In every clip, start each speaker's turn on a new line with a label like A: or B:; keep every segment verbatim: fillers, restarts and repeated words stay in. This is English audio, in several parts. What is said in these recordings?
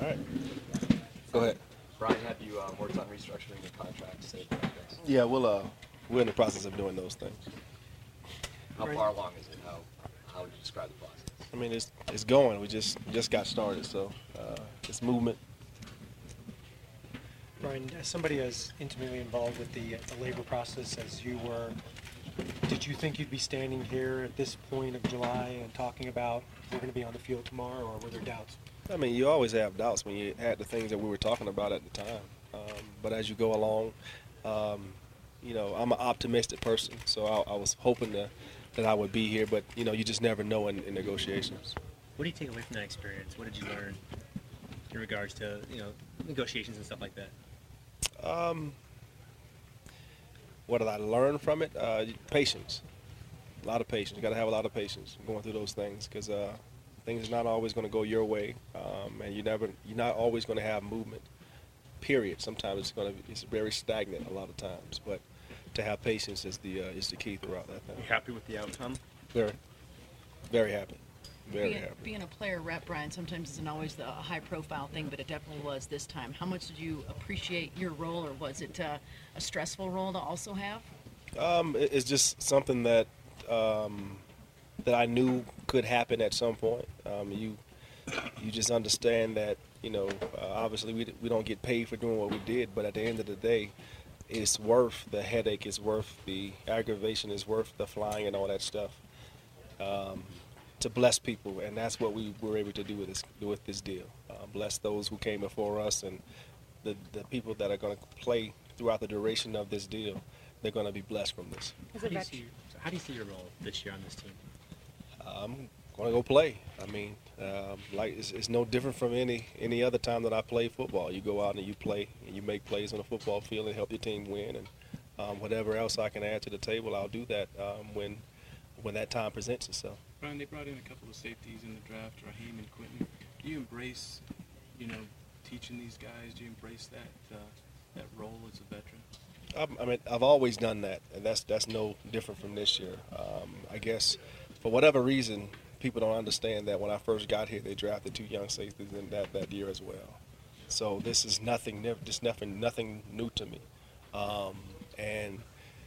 A: right. Go ahead.
B: Brian, have you um, worked on restructuring your contract to save money?
A: Yeah, we'll, uh, we're in the process of doing those things.
B: How far along is it? How, how would you describe the process?
A: I mean, it's it's going. We just just got started, so uh, it's movement.
C: Brian, as somebody as intimately involved with the, the labor process as you were, did you think you'd be standing here at this point of July and talking about we're going to be on the field tomorrow, or were there doubts?
A: I mean, you always have doubts when you had the things that we were talking about at the time. Um, but as you go along, um, you know, I'm an optimistic person, so I, I was hoping to, that I would be here. But, you know, you just never know in, in negotiations.
D: What do you take away from that experience? What did you learn in regards to, you know, negotiations and stuff like that?
A: Um, what did I learn from it? Uh, patience. A lot of patience. You got to have a lot of patience going through those things because uh, things are not always going to go your way, um, and you never, you're not always going to have movement. Period. Sometimes it's going to, it's very stagnant a lot of times. But to have patience is the uh, is the key throughout that thing.
D: Are you happy with the outcome?
A: Very, very happy. Very
E: being,
A: happy.
E: Being a player rep, Brian, sometimes isn't always the high-profile thing, but it definitely was this time. How much did you appreciate your role, or was it uh, a stressful role to also have?
A: Um, it, it's just something that um, that I knew could happen at some point. Um, you you just understand that, you know, uh, obviously we we don't get paid for doing what we did, but at the end of the day, it's worth the headache, it's worth the aggravation, it's worth the flying and all that stuff. Um, to bless people, and that's what we were able to do with this with this deal. Uh, bless those who came before us, and the the people that are going to play throughout the duration of this deal, they're going to be blessed from this.
D: How do, you see, so how do you see your role this year on this team?
A: I'm going to go play. I mean, um, like it's, it's no different from any any other time that I play football. You go out and you play, and you make plays on the football field and help your team win, and um, whatever else I can add to the table, I'll do that um, when when that time presents itself.
F: Brian, they brought in a couple of safeties in the draft, Raheem and Quentin. Do you embrace, you know, teaching these guys? Do you embrace that uh, that role as a veteran?
A: I, I mean, I've always done that, and that's that's no different from this year. Um, I guess for whatever reason, people don't understand that when I first got here, they drafted two young safeties in that, that year as well. So this is nothing, just nothing, nothing new to me, um, and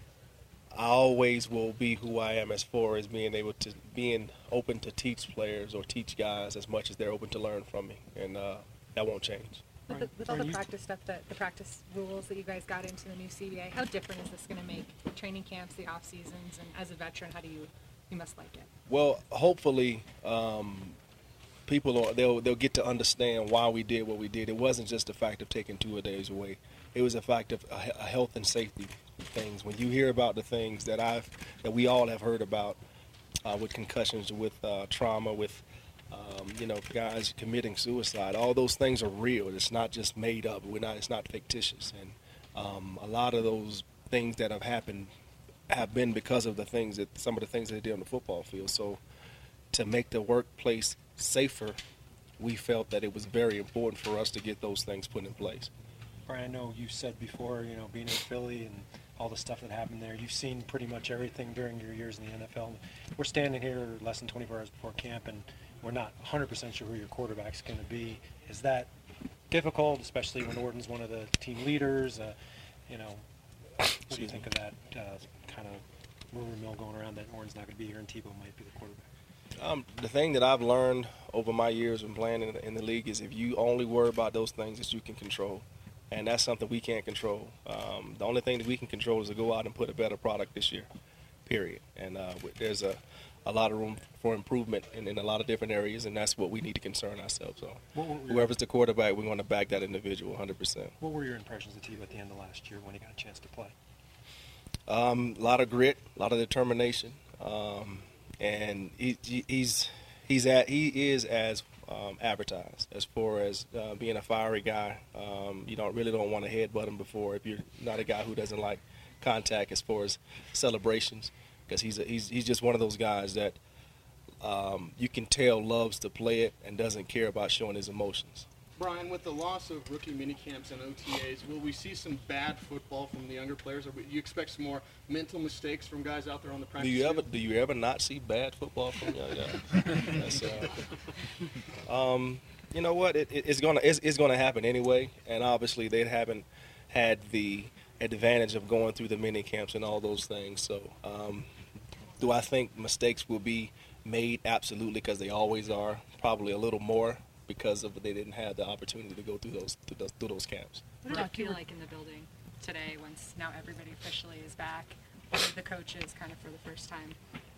A: I always will be who I am as far as being able to, being open to teach players or teach guys as much as they're open to learn from me, and uh, that won't change.
G: With, the, with all the practice stuff, that the practice rules that you guys got into the new C B A, how different is this going to make training camps, the off seasons, and as a veteran, how do you, you must like it?
A: Well, hopefully, um, people are, they'll they'll get to understand why we did what we did. It wasn't just the fact of taking two a days away. It was a fact of a, a health and safety things. When you hear about the things that I've that we all have heard about uh, with concussions, with uh, trauma, with um, you know, guys committing suicide, all those things are real. It's not just made up. We're not. It's not fictitious. And um, a lot of those things that have happened have been because of the things that some of the things that they did on the football field. So to make the workplace safer, we felt that it was very important for us to get those things put in place.
C: Brian, I know you said before, you know, being in Philly and all the stuff that happened there, you've seen pretty much everything during your years in the N F L. We're standing here less than twenty-four hours before camp, and we're not one hundred percent sure who your quarterback's going to be. Is that difficult, especially when Orton's one of the team leaders? Uh, you know, what do you think of that uh, kind of rumor mill going around that Orton's not going to be here and Tebow might be the quarterback?
A: Um, the thing that I've learned over my years in playing in the, in the league is if you only worry about those things that you can control, and that's something we can't control. Um, the only thing that we can control is to go out and put a better product this year, period. And uh, there's a, a lot of room for improvement in, in a lot of different areas, and that's what we need to concern ourselves on. What, what, Whoever's the quarterback, we're going to back that individual one hundred percent.
C: What were your impressions of Tebow at the end of last year when he got a chance to play?
A: Um, a lot of grit, a lot of determination, um, and he, he, he's he's at he is as um, advertised as far as uh, being a fiery guy. Um, you don't really don't want to headbutt him before if you're not a guy who doesn't like contact as far as celebrations, because he's a, he's he's just one of those guys that um, you can tell loves to play it and doesn't care about showing his emotions.
H: Brian, with the loss of rookie minicamps and O T As, will we see some bad football from the younger players? Or do you expect some more mental mistakes from guys out there on the practice
A: Do you ever
H: field?
A: do you ever not see bad football from young guys? That's, uh, um, you know what? It, it, it's gonna it's, it's gonna happen anyway, and obviously they haven't had the advantage of going through the mini camps and all those things. So, um, do I think mistakes will be made? Absolutely, because they always are. Probably a little more because of they didn't have the opportunity to go through those through those, through those camps.
G: What did it feel like in the building today once now everybody officially is back? What did the coaches kind of for the first time?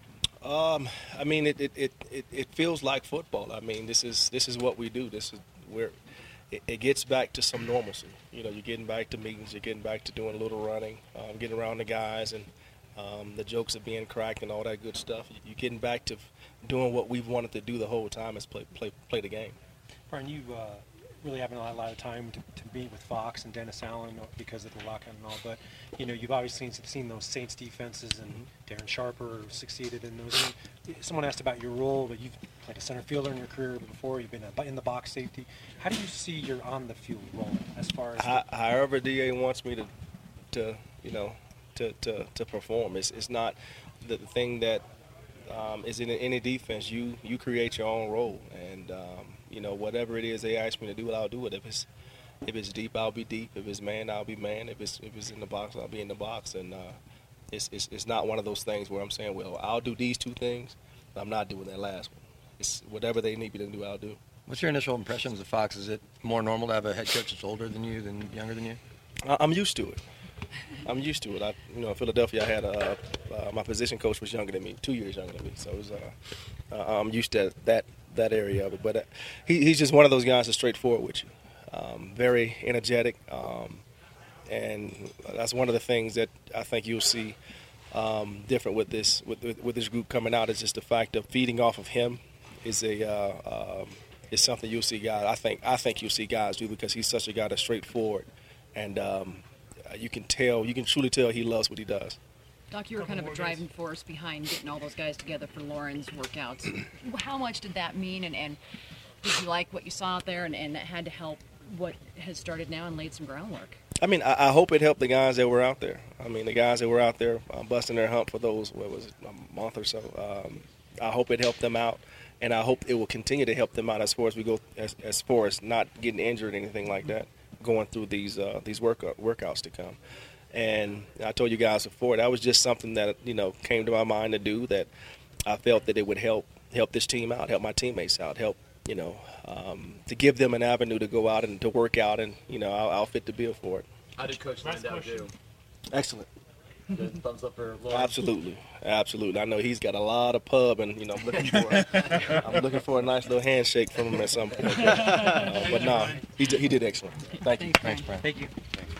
A: Um, I mean, it, it, it, it, it feels like football. I mean, this is this is what we do. This is where it, it gets back to some normalcy. You know, you're getting back to meetings. You're getting back to doing a little running, um, getting around the guys, and um, the jokes are being cracked and all that good stuff. You're getting back to doing what we've wanted to do the whole time is play play play the game.
C: Brian, you uh, really haven't had a lot of time to, to meet with Fox and Dennis Allen because of the lockout and all, but you know you've obviously seen, seen those Saints defenses, and Darren Sharper succeeded in those. I mean, someone asked about your role, but you've played a center fielder in your career before. You've been a, in the box safety. How do you see your on-the-field role as far as?
A: How, however, D A wants me to, to you know, to, to, to perform. It's it's not the thing that um, is in any defense. You you create your own role, and um, you know whatever it is they ask me to do, I'll do it. If it's if it's deep, I'll be deep. If it's man, I'll be man. If it's if it's in the box, I'll be in the box. And uh, it's, it's it's not one of those things where I'm saying, well, I'll do these two things, but I'm not doing that last one. It's whatever they need me to do, I'll do.
I: What's your initial impressions of Fox? Is it more normal to have a head coach that's older than you than younger than you?
A: I, I'm used to it. I'm used to it. I, you know, in Philadelphia, I had a, uh, my position coach was younger than me, two years younger than me. So it was, uh, uh, I'm used to that that area of it. But uh, he, he's just one of those guys that's straightforward with you, um, very energetic, um, and that's one of the things that I think you'll see um, different with this with, with with this group coming out is just the fact of feeding off of him is a uh, um, is something you'll see guys. I think I think you'll see guys do because he's such a guy that's straightforward, and um, you can tell, you can truly tell he loves what he does.
E: Doc, you were kind of a driving force behind getting all those guys together for Lauren's workouts. How much did that mean, and, and did you like what you saw out there, and, and that had to help what has started now and laid some groundwork?
A: I mean, I, I hope it helped the guys that were out there. I mean, the guys that were out there uh, busting their hump for those, what was it, a month or so. Um, I hope it helped them out, and I hope it will continue to help them out as far as we go, as, as far as not getting injured or anything like that, going through these uh, these workout, workouts to come. And I told you guys before, that was just something that, you know, came to my mind to do, that I felt that it would help help this team out, help my teammates out, help, you know, um, to give them an avenue to go out and to work out, and, you know, I'll, I'll fit the bill for it.
B: How did Coach Landau do?
A: Excellent.
B: Good thumbs up for Lauren.
A: Absolutely, absolutely. I know he's got a lot of pub, and you know, I'm looking for, I'm looking for a nice little handshake from him at some point. But, uh, but no, he did, he did excellent. Thank you.
C: Thanks, Brian.
D: Thank you.